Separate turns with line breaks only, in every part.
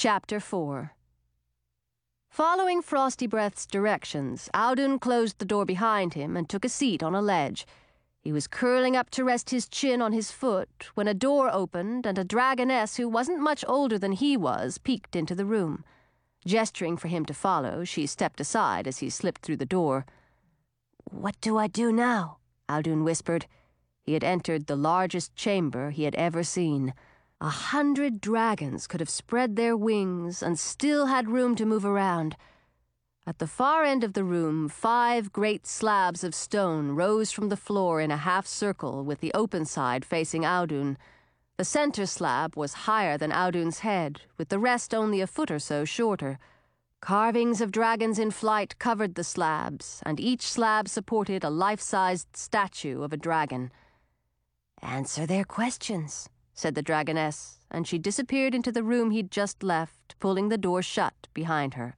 Chapter 4. Following Frosty Breath's directions, Audun closed the door behind him and took a seat on a ledge. He was curling up to rest his chin on his foot when a door opened and a dragoness who wasn't much older than he was peeked into the room. Gesturing for him to follow, she stepped aside as he slipped through the door. "What do I do now?" Audun whispered. He had entered the largest chamber he had ever seen. 100 dragons could have spread their wings and still had room to move around. At the far end of the room, 5 great slabs of stone rose from the floor in a half-circle with the open side facing Audun. The center slab was higher than Audun's head, with the rest only a foot or so shorter. Carvings of dragons in flight covered the slabs, and each slab supported a life-sized statue of a dragon. "Answer their questions," said the dragoness, and she disappeared into the room he'd just left, pulling the door shut behind her.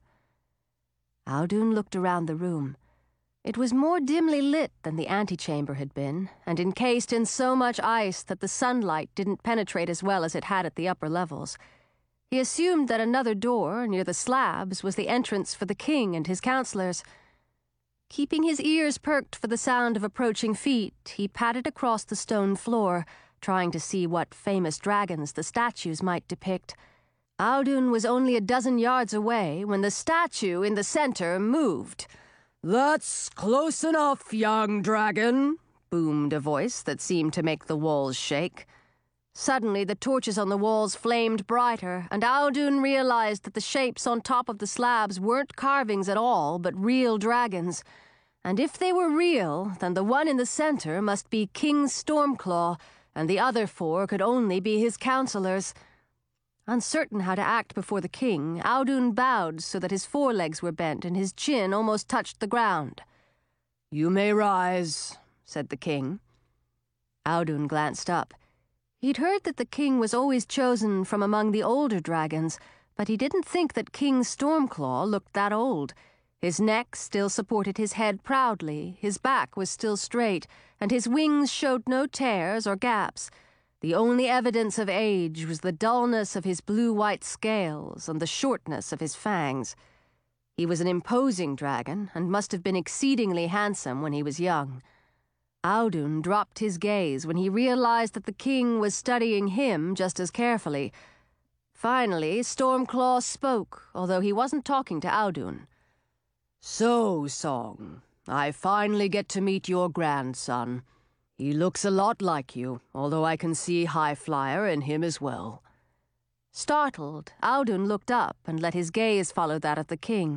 Audun looked around the room. It was more dimly lit than the antechamber had been, and encased in so much ice that the sunlight didn't penetrate as well as it had at the upper levels. He assumed that another door, near the slabs, was the entrance for the king and his counselors. Keeping his ears perked for the sound of approaching feet, he padded across the stone floor, trying to see what famous dragons the statues might depict. Audun was only a dozen yards away when the statue in the center moved. "That's close enough, young dragon," boomed a voice that seemed to make the walls shake. Suddenly, the torches on the walls flamed brighter, and Audun realized that the shapes on top of the slabs weren't carvings at all, but real dragons. And if they were real, then the one in the center must be King Stormclaw, and the other 4 could only be his counselors. Uncertain how to act before the king, Audun bowed so that his forelegs were bent and his chin almost touched the ground. "You may rise," said the king. Audun glanced up. He'd heard that the king was always chosen from among the older dragons, but he didn't think that King Stormclaw looked that old. His neck still supported his head proudly, his back was still straight, and his wings showed no tears or gaps. The only evidence of age was the dullness of his blue-white scales and the shortness of his fangs. He was an imposing dragon and must have been exceedingly handsome when he was young. Audun dropped his gaze when he realized that the king was studying him just as carefully. Finally, Stormclaw spoke, although he wasn't talking to Audun. "So, Song, I finally get to meet your grandson. He looks a lot like you, although I can see Highflyer in him as well." Startled, Audun looked up and let his gaze follow that of the king.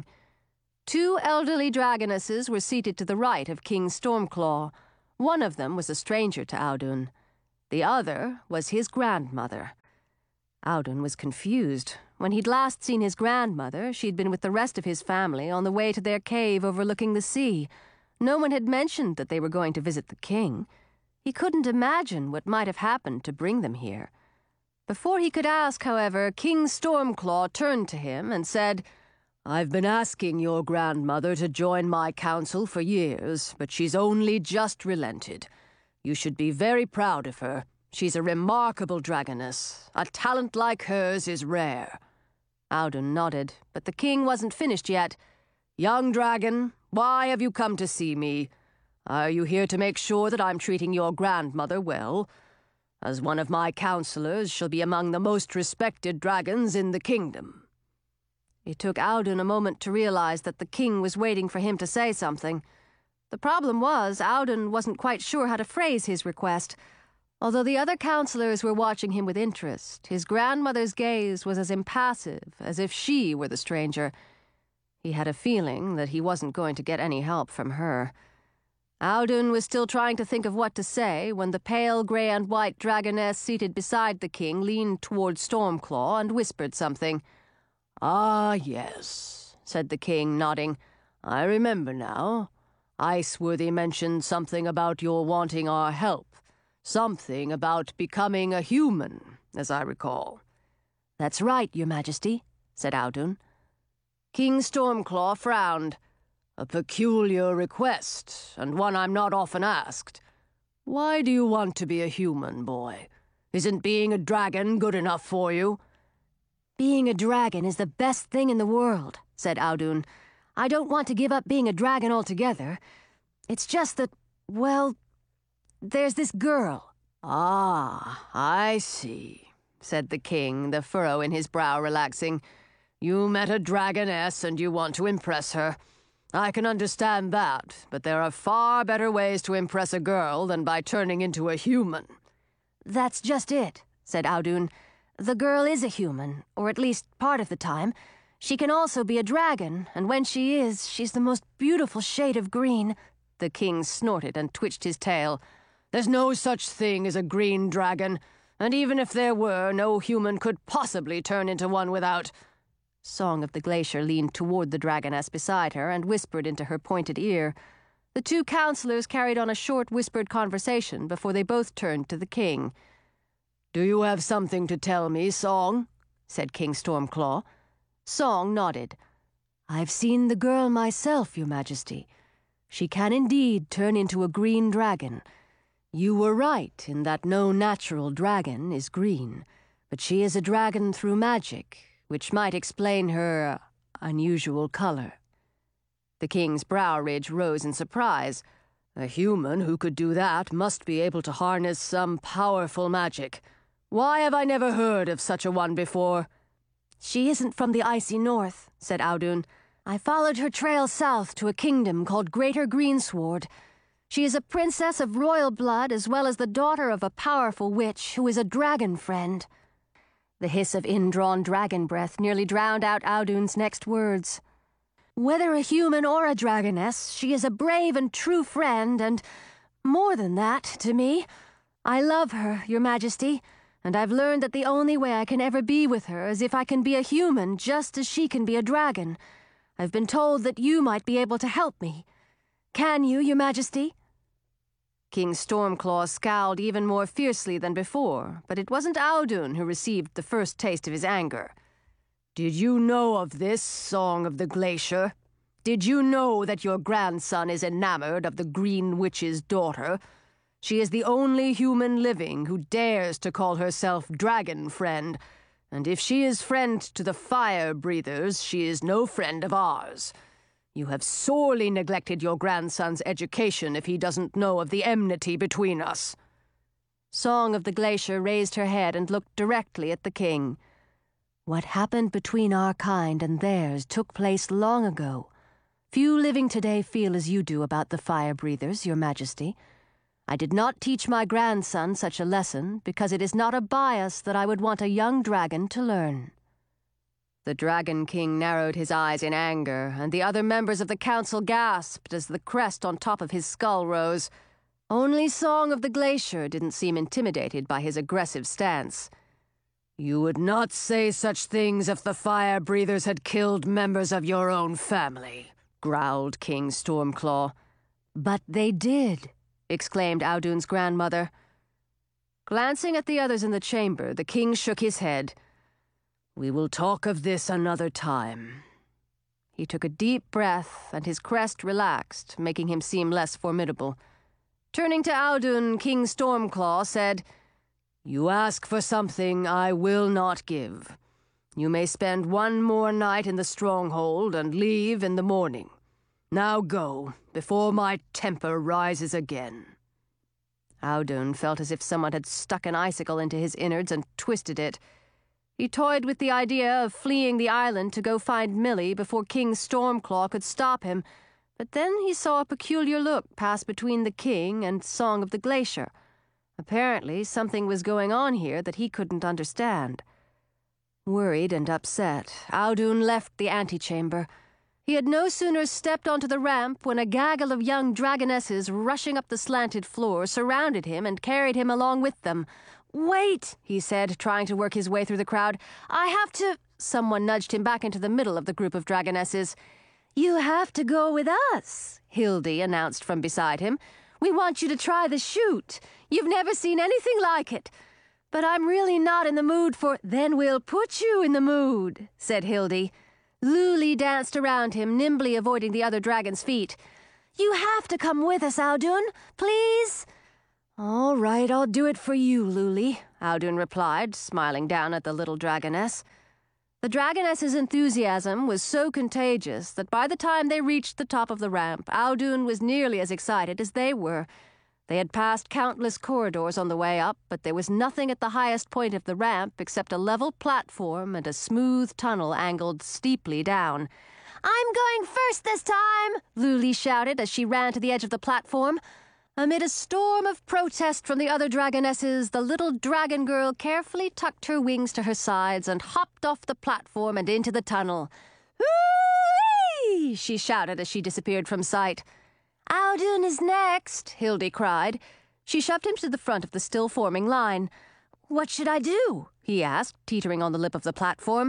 2 elderly dragonesses were seated to the right of King Stormclaw. One of them was a stranger to Audun. The other was his grandmother. Audun was confused. When he'd last seen his grandmother, she'd been with the rest of his family on the way to their cave overlooking the sea. No one had mentioned that they were going to visit the king. He couldn't imagine what might have happened to bring them here. Before he could ask, however, King Stormclaw turned to him and said, "I've been asking your grandmother to join my council for years, but she's only just relented. You should be very proud of her. She's a remarkable dragoness. A talent like hers is rare." Audun nodded, but the king wasn't finished yet. "Young dragon, why have you come to see me? Are you here to make sure that I'm treating your grandmother well? As one of my counselors, she'll be among the most respected dragons in the kingdom." It took Audun a moment to realize that the king was waiting for him to say something. The problem was, Audun wasn't quite sure how to phrase his request. Although the other counselors were watching him with interest, his grandmother's gaze was as impassive as if she were the stranger. He had a feeling that he wasn't going to get any help from her. Audun was still trying to think of what to say when the pale gray and white dragoness seated beside the king leaned toward Stormclaw and whispered something. "Ah, yes," said the king, nodding. "I remember now. Iceworthy mentioned something about your wanting our help. Something about becoming a human, as I recall." "That's right, Your Majesty," said Audun. King Stormclaw frowned. "A peculiar request, and one I'm not often asked. Why do you want to be a human, boy? Isn't being a dragon good enough for you?" Being a dragon is the best thing in the world, said Audun. I don't want to give up being a dragon altogether. It's just that, well, there's this girl.
Ah, I see, said the king, the furrow in his brow relaxing. You met a dragoness and you want to impress her. I can understand that, but there are far better ways to impress a girl than by turning into a human.
That's just it, said Audun. The girl is a human, or at least part of the time. She can also be a dragon, and when she is, she's the most beautiful shade of green.
The king snorted and twitched his tail. There's no such thing as a green dragon, and even if there were, no human could possibly turn into one without...
Song of the Glacier leaned toward the dragoness beside her and whispered into her pointed ear. The two counselors carried on a short whispered conversation before they both turned to the king.
Do you have something to tell me, Song? Said King Stormclaw.
Song nodded. I've seen the girl myself, Your Majesty. She can indeed turn into a green dragon. You were right in that no natural dragon is green, but she is a dragon through magic, which might explain her unusual color. The king's brow ridge rose in surprise. A human who could do that must be able to harness some powerful magic. Why have I never heard of such a one before? She isn't from the icy north, said Audun. I followed her trail south to a kingdom called Greater Greensward. She is a princess of royal blood as well as the daughter of a powerful witch who is a dragon friend. The hiss of indrawn dragon breath nearly drowned out Audun's next words. Whether a human or a dragoness, she is a brave and true friend, and more than that, to me. I love her, Your Majesty, and I've learned that the only way I can ever be with her is if I can be a human just as she can be a dragon. I've been told that you might be able to help me. Can you, Your Majesty?
King Stormclaw scowled even more fiercely than before, but it wasn't Audun who received the first taste of his anger. Did you know of this, Song of the Glacier? Did you know that your grandson is enamored of the Green Witch's daughter? She is the only human living who dares to call herself Dragon Friend, and if she is friend to the Fire Breathers, she is no friend of ours. You have sorely neglected your grandson's education if he doesn't know of the enmity between us.
Song of the Glacier raised her head and looked directly at the king. What happened between our kind and theirs took place long ago. Few living today feel as you do about the Fire Breathers, Your Majesty. I did not teach my grandson such a lesson because it is not a bias that I would want a young dragon to learn.
The Dragon King narrowed his eyes in anger, and the other members of the council gasped as the crest on top of his skull rose. Only Song of the Glacier didn't seem intimidated by his aggressive stance. You would not say such things if the Fire Breathers had killed members of your own family, growled King Stormclaw.
But they did, exclaimed Audun's grandmother.
Glancing at the others in the chamber, the king shook his head. We will talk of this another time. He took a deep breath, and his crest relaxed, making him seem less formidable. Turning to Audun, King Stormclaw said, You ask for something I will not give. You may spend one more night in the stronghold and leave in the morning. Now go, before my temper rises again. Audun felt as if someone had stuck an icicle into his innards and twisted it. He toyed with the idea of fleeing the island to go find Millie before King Stormclaw could stop him, but then he saw a peculiar look pass between the king and Song of the Glacier. Apparently, something was going on here that he couldn't understand. Worried and upset, Audun left the antechamber. He had no sooner stepped onto the ramp when a gaggle of young dragonesses rushing up the slanted floor surrounded him and carried him along with them. Wait, he said, trying to work his way through the crowd. I have to... Someone nudged him back into the middle of the group of dragonesses. You have to go with us, Hildy announced from beside him. We want you to try the chute. You've never seen anything like it. But I'm really not in the mood for... Then we'll put you in the mood, said Hildy. Luli danced around him, nimbly avoiding the other dragon's feet. You have to come with us, Audun, please. All right, I'll do it for you, Luli, Audun replied, smiling down at the little dragoness.
The Dragoness's enthusiasm was so contagious that by the time they reached the top of the ramp, Audun was nearly as excited as they were. They had passed countless corridors on the way up, but there was nothing at the highest point of the ramp except a level platform and a smooth tunnel angled steeply down. "I'm going first this time!" Luli shouted as she ran to the edge of the platform. Amid a storm of protest from the other Dragonesses, the little dragon girl carefully tucked her wings to her sides and hopped off the platform and into the tunnel. "Hoo-wee!" she shouted as she disappeared from sight. "Audun is next," Hildy cried. She shoved him to the front of the still-forming line. "What should I do?" he asked, teetering on the lip of the platform.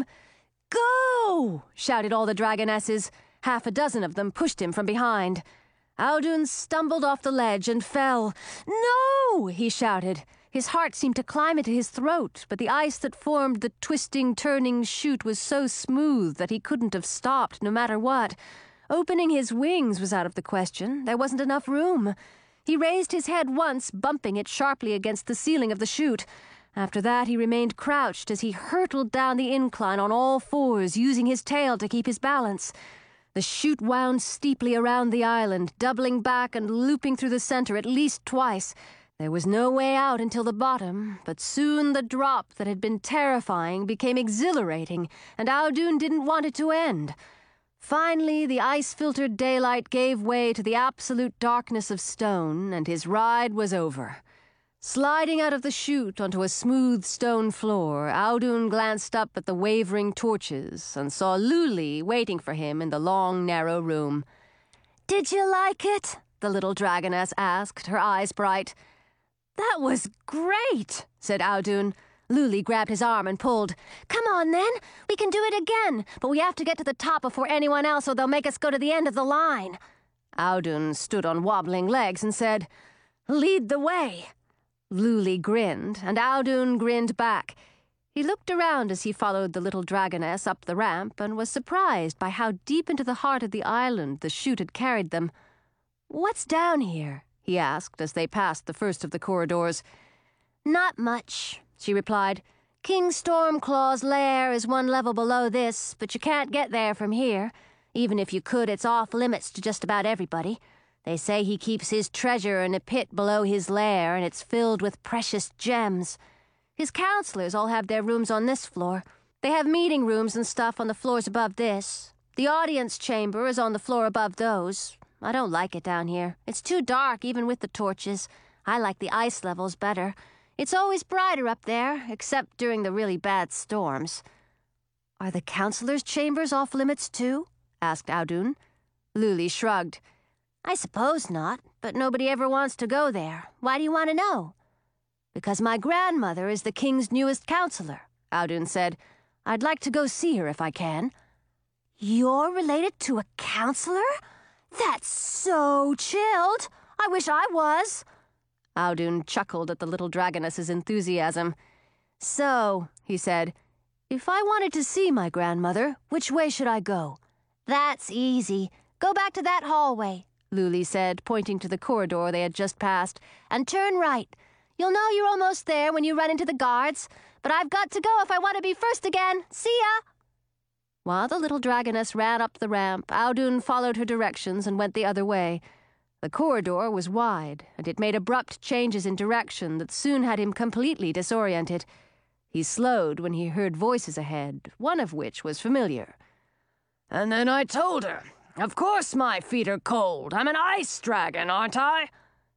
"Go!" shouted all the Dragonesses. Half a dozen of them pushed him from behind. Audun stumbled off the ledge and fell. "No!" he shouted. His heart seemed to climb into his throat, but the ice that formed the twisting, turning chute was so smooth that he couldn't have stopped no matter what. Opening his wings was out of the question. There wasn't enough room. He raised his head once, bumping it sharply against the ceiling of the chute. After that, he remained crouched as he hurtled down the incline on all fours, using his tail to keep his balance. The chute wound steeply around the island, doubling back and looping through the center at least twice. There was no way out until the bottom, but soon the drop that had been terrifying became exhilarating, and Audun didn't want it to end. Finally, the ice-filtered daylight gave way to the absolute darkness of stone, and his ride was over. Sliding out of the chute onto a smooth stone floor, Audun glanced up at the wavering torches and saw Luli waiting for him in the long, narrow room. "Did you like it?" the little dragoness asked, her eyes bright. "That was great," said Audun. Luli grabbed his arm and pulled. "Come on, then. We can do it again, but we have to get to the top before anyone else or they'll make us go to the end of the line." Audun stood on wobbling legs and said, "Lead the way." Luli grinned, and Audun grinned back. He looked around as he followed the little dragoness up the ramp and was surprised by how deep into the heart of the island the chute had carried them. "What's down here?" he asked as they passed the first of the corridors. "Not much," she replied. "King Stormclaw's lair is one level below this, but you can't get there from here. Even if you could, it's off limits to just about everybody. They say he keeps his treasure in a pit below his lair, and it's filled with precious gems. His counselors all have their rooms on this floor. They have meeting rooms and stuff on the floors above this. The audience chamber is on the floor above those. I don't like it down here. It's too dark, even with the torches. I like the ice levels better. It's always brighter up there, except during the really bad storms." "Are the counselors' chambers off limits too?" asked Audun. Luli shrugged. "I suppose not, but nobody ever wants to go there. Why do you want to know?" "Because my grandmother is the king's newest counselor," Audun said. "I'd like to go see her if I can." "You're related to a counselor? That's so chilled. I wish I was." Audun chuckled at the little dragoness's enthusiasm. "So," he said, "if I wanted to see my grandmother, which way should I go?" "That's easy. Go back to that hallway," Luli said, pointing to the corridor they had just passed, "and turn right. You'll know you're almost there when you run into the guards, but I've got to go if I want to be first again. See ya!" While the little dragoness ran up the ramp, Audun followed her directions and went the other way. The corridor was wide, and it made abrupt changes in direction that soon had him completely disoriented. He slowed when he heard voices ahead, one of which was familiar. "And then I told her, of course my feet are cold. I'm an ice dragon, aren't I?"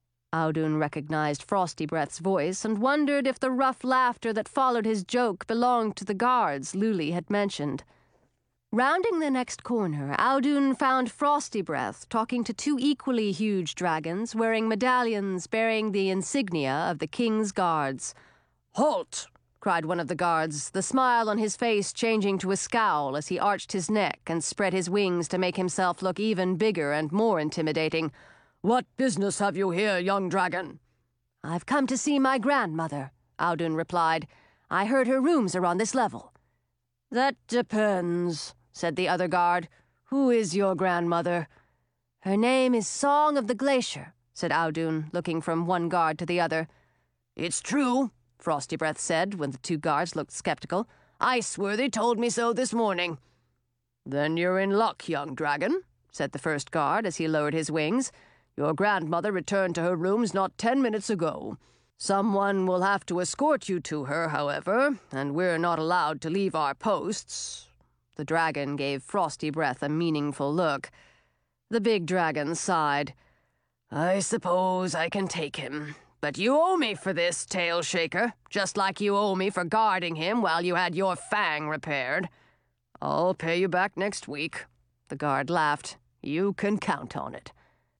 Audun recognized Frostybreath's voice and wondered if the rough laughter that followed his joke belonged to the guards Luli had mentioned. Rounding the next corner, Audun found Frostybreath talking to two equally huge dragons wearing medallions bearing the insignia of the king's guards. "Halt!" cried one of the guards, the smile on his face changing to a scowl as he arched his neck and spread his wings to make himself look even bigger and more intimidating. "What business have you here, young dragon?" "I've come to see my grandmother," Audun replied. "I heard her rooms are on this level." "That depends," said the other guard. "Who is your grandmother?" "Her name is Song of the Glacier," said Audun, looking from one guard to the other. "It's true," Frostybreath said when the two guards looked skeptical.
Iceworthy told me so this morning." "Then you're in luck, young dragon," said the first guard as he lowered his wings. "Your grandmother returned to her rooms not 10 minutes ago. Someone will have to escort you to her, however, and we're not allowed to leave our posts." The dragon gave Frosty Breath a meaningful look. The big dragon sighed. "I suppose I can take him. But you owe me for this, Tail Shaker, just like you owe me for guarding him while you had your fang repaired." "I'll pay you back next week." The guard laughed. "You can count on it."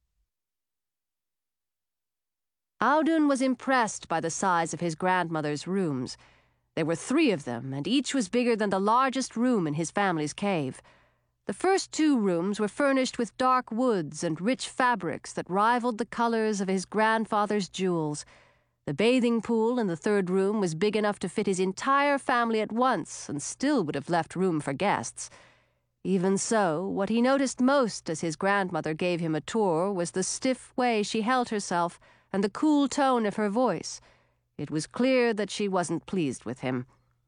Audun was impressed by the size of his grandmother's rooms. There were 3 of them, and each was bigger than the largest room in his family's cave. The first 2 rooms were furnished with dark woods and rich fabrics that rivaled the colors of his grandfather's jewels. The bathing pool in the 3rd room was big enough to fit his entire family at once and still would have left room for guests. Even so, what he noticed most as his grandmother gave him a tour was the stiff way she held herself and the cool tone of her voice. It was clear that she wasn't pleased with him.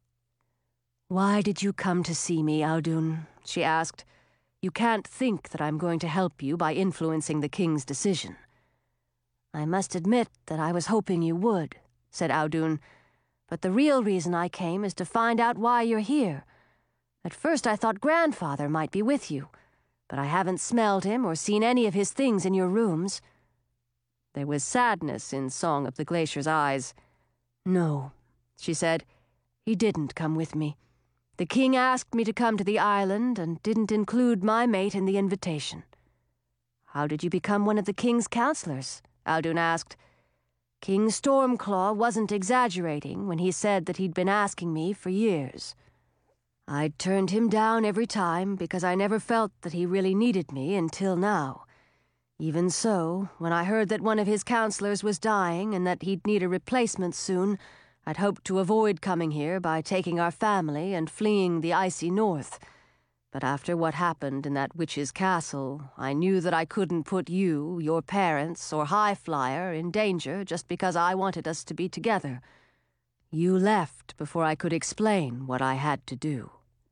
"Why did you come to see me, Audun?" she asked. "You can't think that I'm going to help you by influencing the king's decision." "I must admit that I was hoping you would," said Audun. "But the real reason I came is to find out why you're here. At first I thought Grandfather might be with you, but I haven't smelled him or seen any of his things in your rooms." There was sadness in Song of the Glacier's eyes. "No," she said. "He didn't come with me. The king asked me to come to the island and didn't include my mate in the invitation." "How did you become one of the king's counselors?" Audun asked. "King Stormclaw wasn't exaggerating when he said that he'd been asking me for years. I'd turned him down every time because I never felt that he really needed me until now. Even so, when I heard that one of his counselors was dying and that he'd need a replacement soon, I'd hoped to avoid coming here by taking our family and fleeing the icy north. But after what happened in that witch's castle, I knew that I couldn't put you, your parents, or Highflyer in danger just because I wanted us to be together. You left before I could explain what I had to do."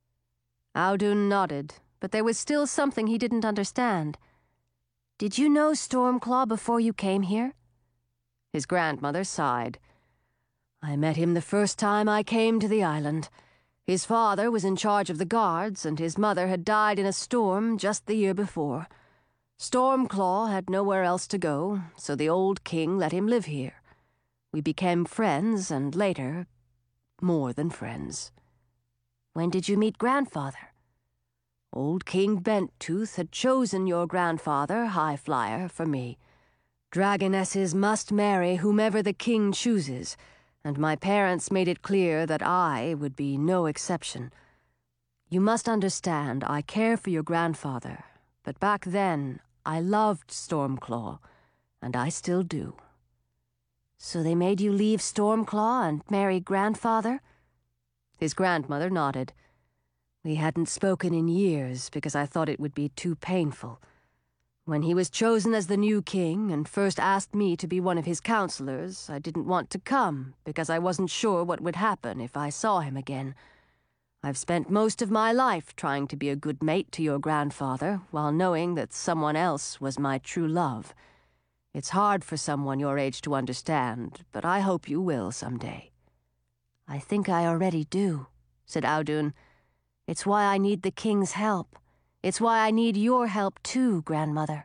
Audun nodded, but there was still something he didn't understand. "Did you know Stormclaw before you came here?" His grandmother sighed. "I met him the first time I came to the island. His father was in charge of the guards, and his mother had died in a storm just the year before. Stormclaw had nowhere else to go, so the old king let him live here. We became friends, and later, more than friends." "When did you meet Grandfather?" "Old King Benttooth had chosen your grandfather, Highflyer, for me. Dragonesses must marry whomever the king chooses, and my parents made it clear that I would be no exception. You must understand, I care for your grandfather, but back then I loved Stormclaw, and I still do." "So they made you leave Stormclaw and marry Grandfather?" His grandmother nodded. "We hadn't spoken in years because I thought it would be too painful. When he was chosen as the new king and first asked me to be one of his counselors, I didn't want to come because I wasn't sure what would happen if I saw him again. I've spent most of my life trying to be a good mate to your grandfather while knowing that someone else was my true love. It's hard for someone your age to understand, but I hope you will someday." "I think I already do," said Audun. "It's why I need the king's help. It's why I need your help too, Grandmother."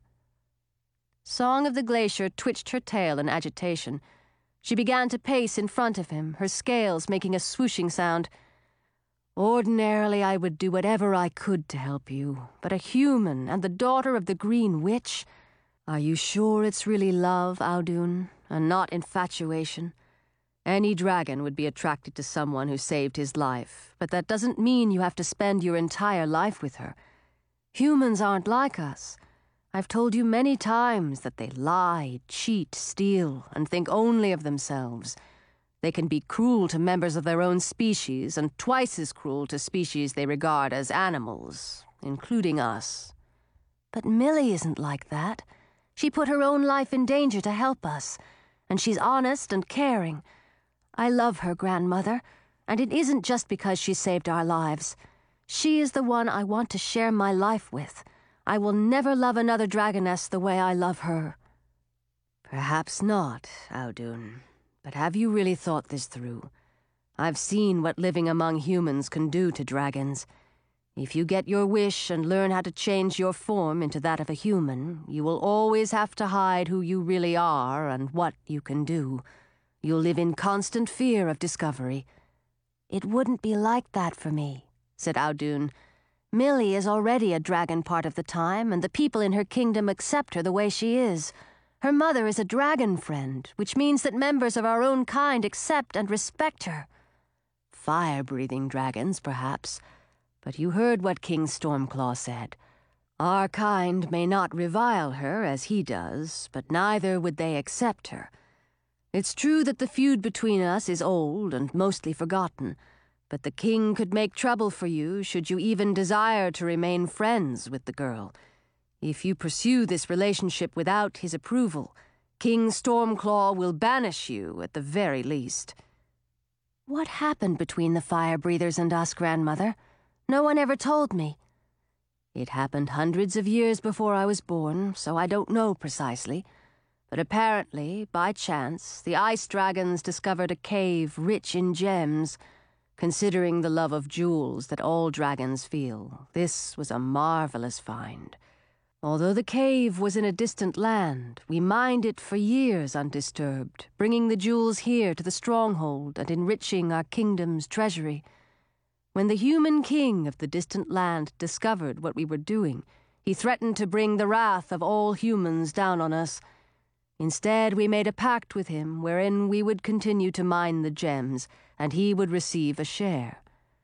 Song of the Glacier twitched her tail in agitation. She began to pace in front of him, her scales making a swooshing sound. "Ordinarily I would do whatever I could to help you, but a human and the daughter of the Green Witch? Are you sure it's really love, Audun, and not infatuation? Any dragon would be attracted to someone who saved his life, but that doesn't mean you have to spend your entire life with her. Humans aren't like us. I've told you many times that they lie, cheat, steal, and think only of themselves. They can be cruel to members of their own species and twice as cruel to species they regard as animals, including us." "But Millie isn't like that. She put her own life in danger to help us, and she's honest and caring. I love her, Grandmother,
And it isn't just because she saved our lives. She is the one I want to share my life with. I will never love another dragoness the way I love her."
"Perhaps not, Audun. But have you really thought this through? I've seen what living among humans can do to dragons. If you get your wish and learn how to change your form into that of a human, you will always have to hide who you really are and what you can do. You'll live in constant fear of discovery."
"It wouldn't be like that for me," said Audun. "Millie is already a dragon part of the time, and the people in her kingdom accept her the way she is. Her mother is a dragon friend, which means that members of our own kind accept and respect her."
"Fire-breathing dragons, perhaps. But you heard what King Stormclaw said. Our kind may not revile her as he does, but neither would they accept her. It's true that the feud between us is old and mostly forgotten, but the king could make trouble for you should you even desire to remain friends with the girl. If you pursue this relationship without his approval, King Stormclaw will banish you at the very least."
"What happened between the fire-breathers and us, Grandmother? No one ever told me."
"It happened hundreds of years before I was born, so I don't know precisely. But apparently, by chance, the ice dragons discovered a cave rich in gems. Considering the love of jewels that all dragons feel, this was a marvelous find. Although the cave was in a distant land, we mined it for years undisturbed, bringing the jewels here to the stronghold and enriching our kingdom's treasury. When the human king of the distant land discovered what we were doing, he threatened to bring the wrath of all humans down on us. Instead, we made a pact with him wherein we would continue to mine the gems, and he would receive a share.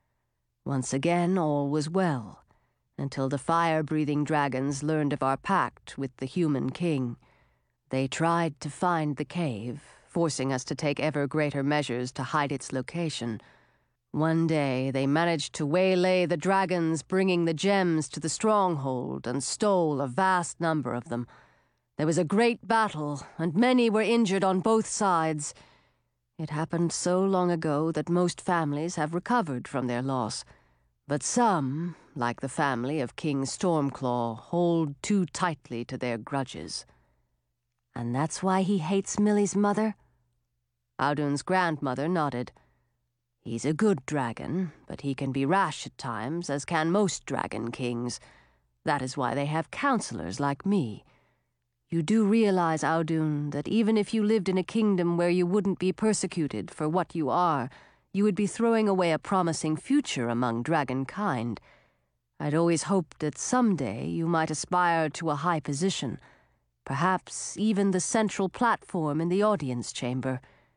Once again, all was well, until the fire-breathing dragons learned of our pact with the human king. They tried to find the cave, forcing us to take ever greater measures to hide its location. One day, they managed to waylay the dragons bringing the gems to the stronghold and stole a vast number of them. There was a great battle, and many were injured on both sides. It happened so long ago that most families have recovered from their loss. But some, like the family of King Stormclaw, hold too tightly to their grudges."
"And that's why he hates Millie's mother?"
Audun's grandmother nodded. "He's a good dragon, but he can be rash at times, as can most dragon kings. That is why they have counselors like me. You do realize, Audun, that even if you lived in a kingdom where you wouldn't be persecuted for what you are, you would be throwing away a promising future among dragonkind. I'd always hoped that someday you might aspire to a high position, perhaps even the central platform in the audience chamber."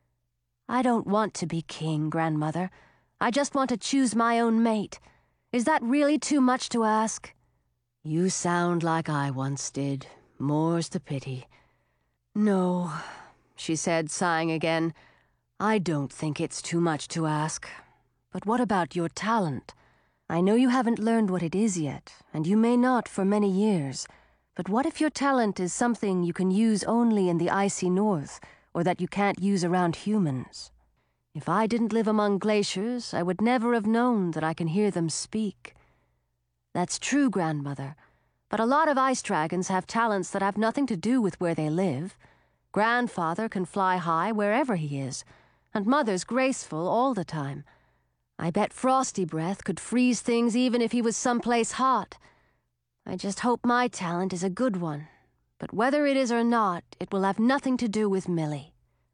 "I don't want to be king, Grandmother. I just want to choose my own mate. Is that really too much to ask?"
"You sound like I once did. More's the pity." "No," she said, sighing again. "I don't think it's too much to ask. But what about your talent?
I know you haven't learned what it is yet, and you may not for many years. But what if your talent is something you can use only in the icy north, or that you can't use around humans? If I didn't live among glaciers, I would never have known that I can hear them speak." "That's true, Grandmother. But a lot of ice dragons have talents that have nothing to do with where they live. Grandfather can fly high wherever he is, and Mother's graceful all the time. I bet Frosty Breath could freeze things even if he was someplace hot. I just hope my talent is a good one. But whether it is or not, it will have nothing to do with Millie."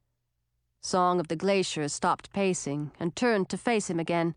Song of the Glacier stopped pacing and turned to face him again.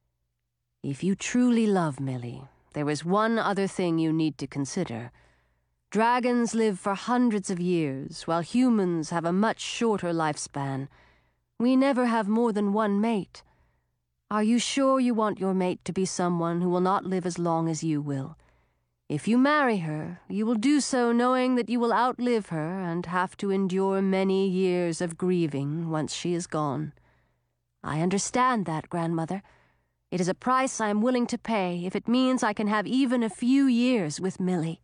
"If you truly love Millie, there is one other thing you need to consider. Dragons live for hundreds of years, while humans have a much shorter lifespan. We never have more than one mate. Are you sure you want your mate to be someone who will not live as long as you will? If you marry her, you will do so knowing that you will outlive her and have to endure many years of grieving once she is gone." "I understand that, Grandmother. It is a price I am willing to pay if it means I can have even a few years with Millie."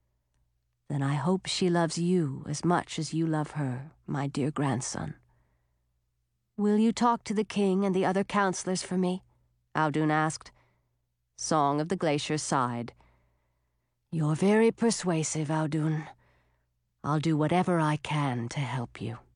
"Then I hope she loves you as much as you love her, my dear grandson." Will you talk to the king and the other counselors for me? Audun asked.
Song of the Glacier sighed.
You're very persuasive, Audun. I'll do whatever I can to help you.